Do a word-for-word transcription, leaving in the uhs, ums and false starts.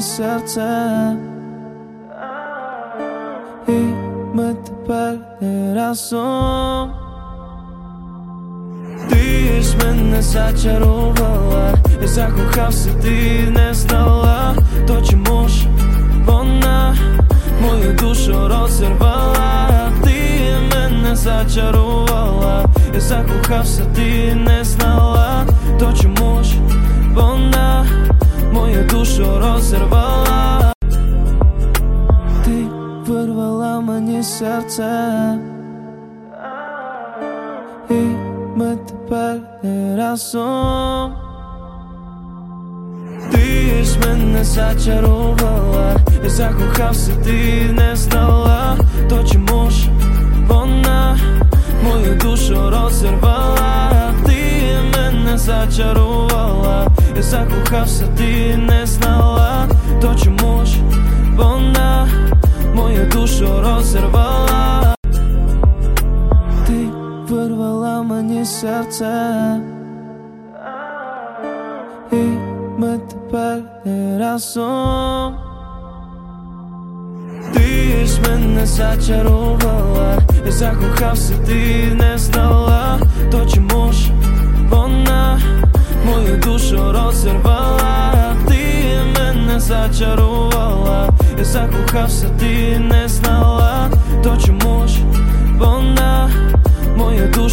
серце, і ми тепер не разом. Ти ж мене зачарувала, я закохався, ти не знала, то чому ж вона мою душу розірвала? Ти мене зачарувала, я закохався, ти не знала, то чому ж вона мою душу розірвала? Ти вирвала мені серце, і ми тепер не разом. Ти ж мене зачарувала, я закохався, ти не знала, то чому ж вона мою душу розірвала? Ти мене зачарувала, я закохався, ти не знала, то чому ж вона мою душу розірвала? Ти вирвала мені серце, і ми тепер не разом. Ти ж мене зачарувала, я закохався, ти не знала, то чому ж вона мою душу розірвала? Ти мене зачарувала, я закохався, ти не знала, то чому ж вона мою душу